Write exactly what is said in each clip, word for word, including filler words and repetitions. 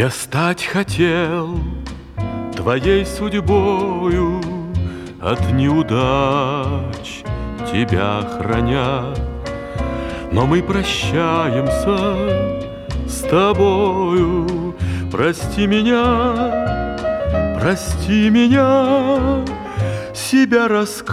Я стать хотел твоей судьбою, от неудач тебя храня. Но мы прощаемся с тобою. Прости меня, прости меня, себя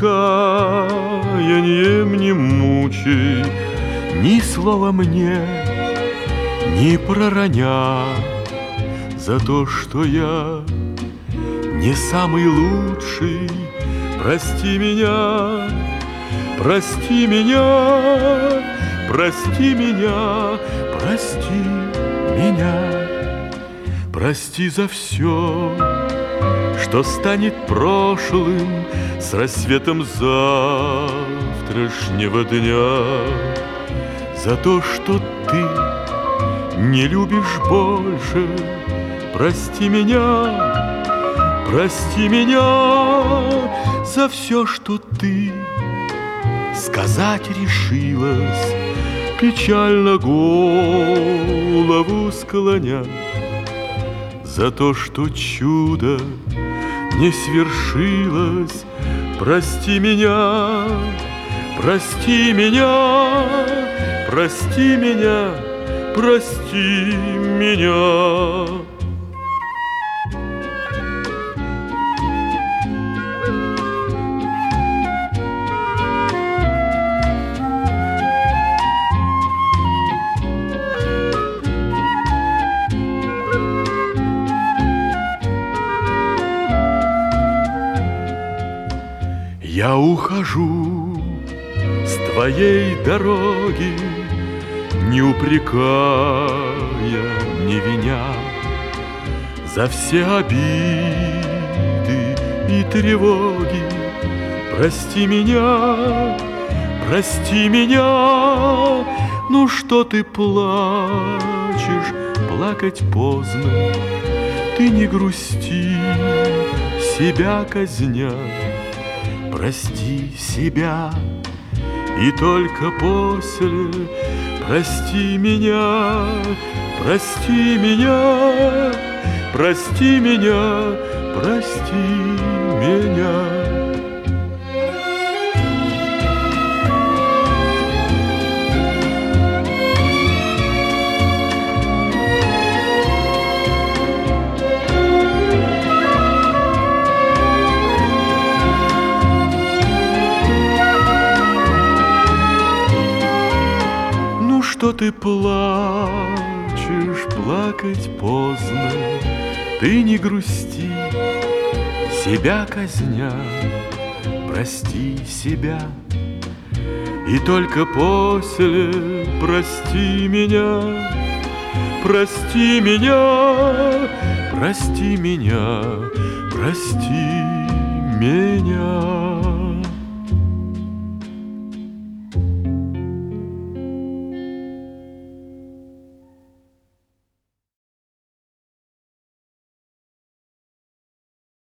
раскаянием не мучай, ни слова мне не пророня за то, что я не самый лучший. Прости меня, прости меня, прости меня, прости меня. Прости за все, что станет прошлым с рассветом завтрашнего дня. За то, что ты не любишь больше. Прости меня, прости меня за все, что ты сказать решилась, печально голову склоня. За то, что чудо не свершилось. Прости меня, прости меня, прости меня, прости меня. Я ухожу с твоей дороги, не упрекая, не виня, за все обиды и тревоги. Прости меня, прости меня. Ну что ты плачешь, плакать поздно. Ты не грусти, себя казня. Прости себя, и только после прости меня, прости меня, прости меня, прости меня. Что ты плачешь, плакать поздно. Ты не грусти, себя казня. Прости себя, и только после прости меня, прости меня, прости меня, прости меня.